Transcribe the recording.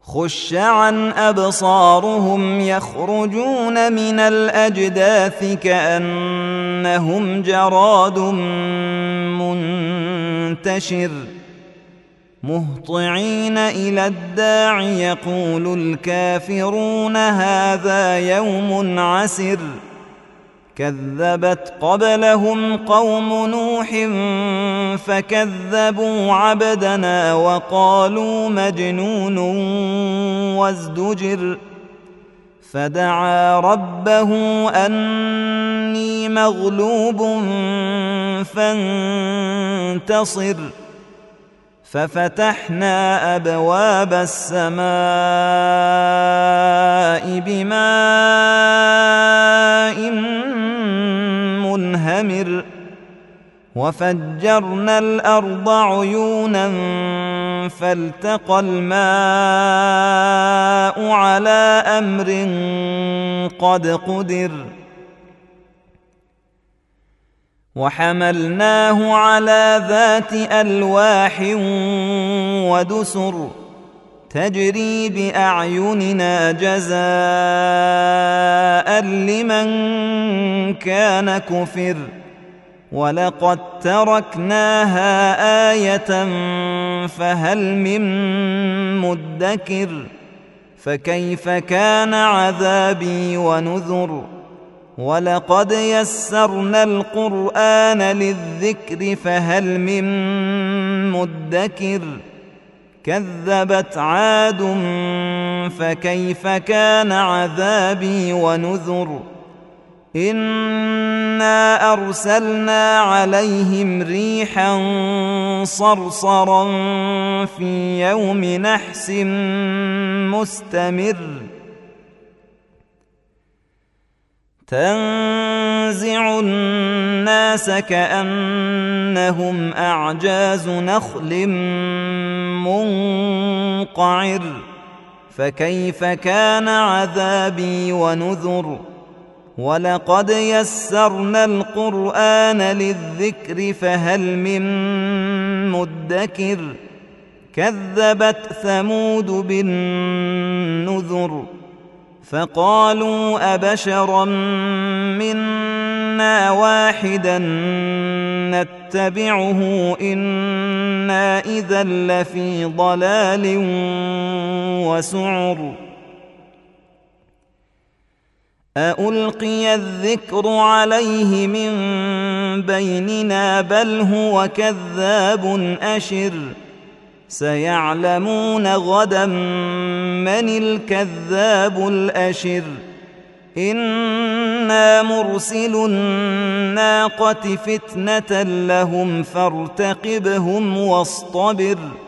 خش عن أبصارهم يخرجون من الأجداث كأنهم جراد منتشر مهطعين إلى الداع يقول الكافرون هذا يوم عسر كذبت قبلهم قوم نوح فكذبوا عبدنا وقالوا مجنون وازدجر فدعا ربه أني مغلوب فانتصر ففتحنا أبواب السماء بماء منهمر وفجرنا الأرض عيونا فالتقى الماء على أمر قد قدر وحملناه على ذات ألواح ودسر تجري بأعيننا جزاء لمن كان كفر ولقد تركناها آية فهل من مدكر فكيف كان عذابي ونذر ولقد يسرنا القرآن للذكر فهل من مدكر كذبت عاد فكيف كان عذابي ونذر إنا أرسلنا عليهم ريحا صرصرا في يوم نحس مستمر تنزع الناس كأنهم أعجاز نخل منقعر فكيف كان عذابي ونذر ولقد يسرنا القرآن للذكر فهل من مدكر كذبت ثمود بالنذر فقالوا أبشرا منا واحدا نتبعه إنا إذا لفي ضلال وسعر أألقي الذكر عليه من بيننا بل هو كذاب أشر سيعلمون غدا من الكذاب الأشر إنا مرسل الناقة فتنة لهم فارتقبهم واصطبر